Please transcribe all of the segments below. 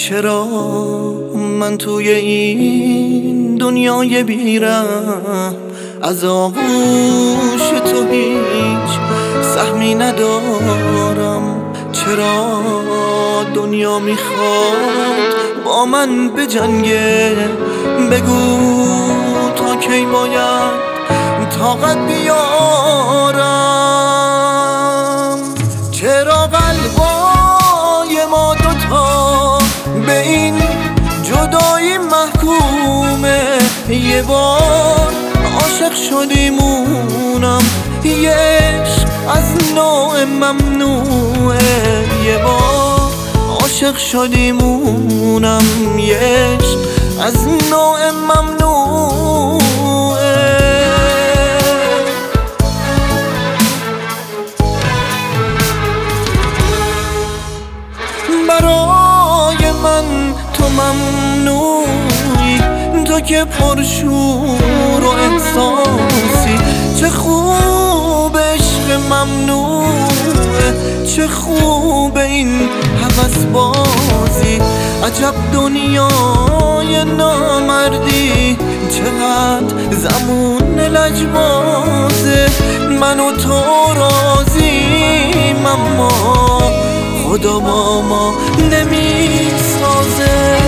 چرا من توی این دنیای بیرم از آغوش تو هیچ سهمی ندارم؟ چرا دنیا میخواد با من بجنگه؟ بگو تا کی باید طاقت بیارم؟ چرا قلبای ما دوتا به این جدایی محکومه؟ یه بار عاشق شدیمونم، یه عشق از نوع ممنوعه. یه بار عاشق شدیمونم، یه عشق از نوع ممنوعه. برای من تو ممنوعی، تو که پرشور و احساسی. چه خوب عشق ممنوعه، چه خوب این هوس بازی. عجب دنیای نامردی، چقدر زمون لجبازه. من و تو راضیم اما خدا با ما نمیسازه.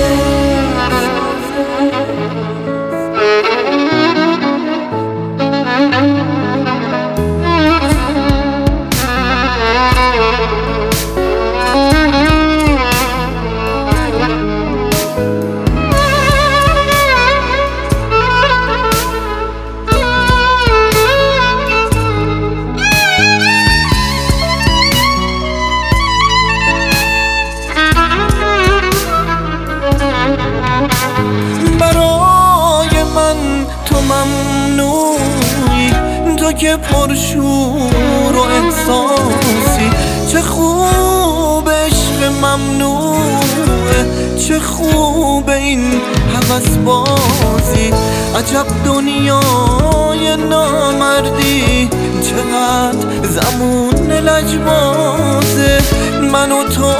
برای من تو ممنوعی، تو که پرشور و احساسی. چه خوب عشق ممنوعه، چه خوب این هوس بازی. عجب دنیای نامردی، چقدر زمون لجبازه. من و تو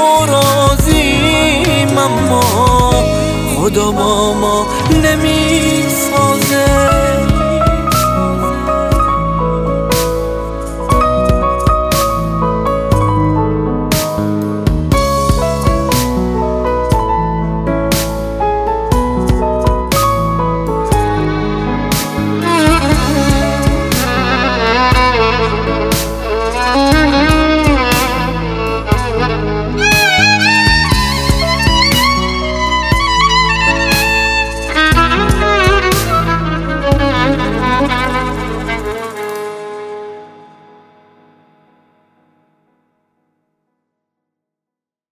راضیم اما خدا با ما نمیسازه.